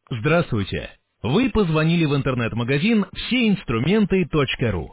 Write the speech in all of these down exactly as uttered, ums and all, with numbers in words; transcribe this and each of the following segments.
Здравствуйте! Вы позвонили в интернет-магазин все инструменты точка ру.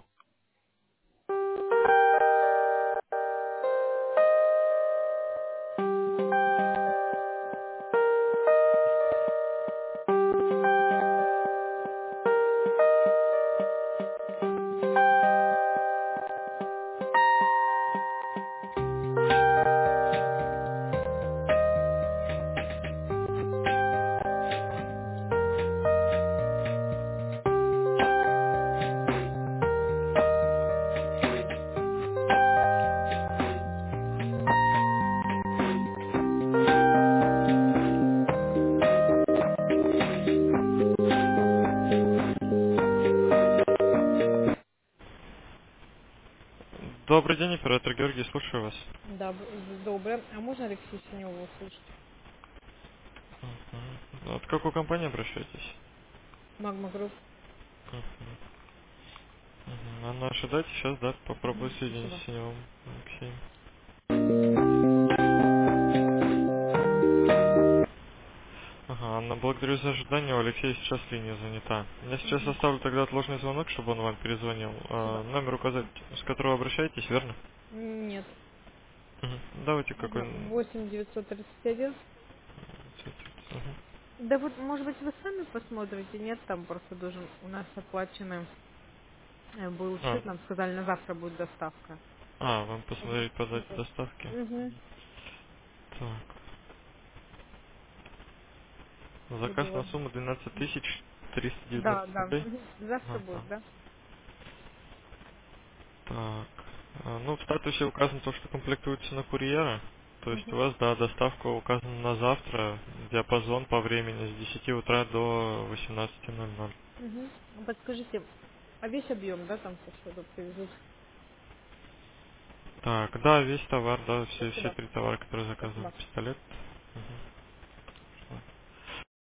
Добрый день, оператор Георгий, слушаю вас. Да, б- доброе. А можно Алексея Синевого услышать? Мгм. От какой компании обращаетесь? Магма Групп. Мгм. Анна, ожидайте сейчас, да, попробую Мгм, соединить спасибо. с ним, Алексеем. Ага, Анна, благодарю за ожидание, у Алексея сейчас линия занята. Я сейчас Мгм, оставлю тогда отложенный звонок, чтобы он вам перезвонил. А, спасибо. номер указать, с которого обращаетесь, верно? Нет. Мгм. Давайте какой... Ага, восемь девятьсот тридцать один. Мгм. Да вот, может быть, вы сами посмотрите? Нет, там просто должен у нас оплаченный э, был А, счет, нам сказали, на завтра будет доставка. а, вам Вот. посмотреть по дате Вот. доставки. Угу. Так, Буду заказ на вас. сумму двенадцать тысяч триста Да, девятнадцать да. рублей. Мгм. Завтра Ага. будет, да? Так. а, Ну, в статусе указано то, что комплектуется на курьера. То есть у Угу. вас, да, доставка указана на завтра, диапазон по времени с десяти утра до восемнадцати ноль ноль. Угу. Подскажите, а весь объем, да, там все, что привезут? Так, да, весь товар, да, все, все Спасибо. три товара, которые заказаны. Спасибо. Пистолет. Мгм.